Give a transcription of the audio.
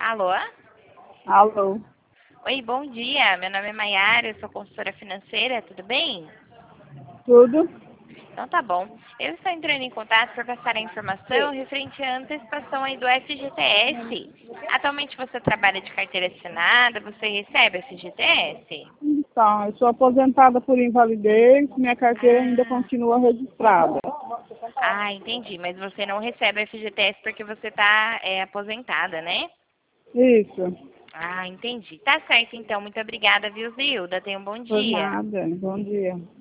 Alô? Alô, Oi, bom dia. Meu nome é Maiara, eu sou consultora financeira, tudo bem? tudo? Então tá bom. Eu estou entrando em contato para passar a informação referente à antecipação aí do FGTS. Atualmente você trabalha de carteira assinada, você recebe FGTS? Então, eu sou aposentada por invalidez, minha carteira ainda Ah, continua registrada. entendi. Mas você não recebe FGTS porque você está aposentada, né? Isso, Ah, entendi. Tá certo então. Muito obrigada, viu, Zilda? Tenha um bom por dia. nada. Bom dia.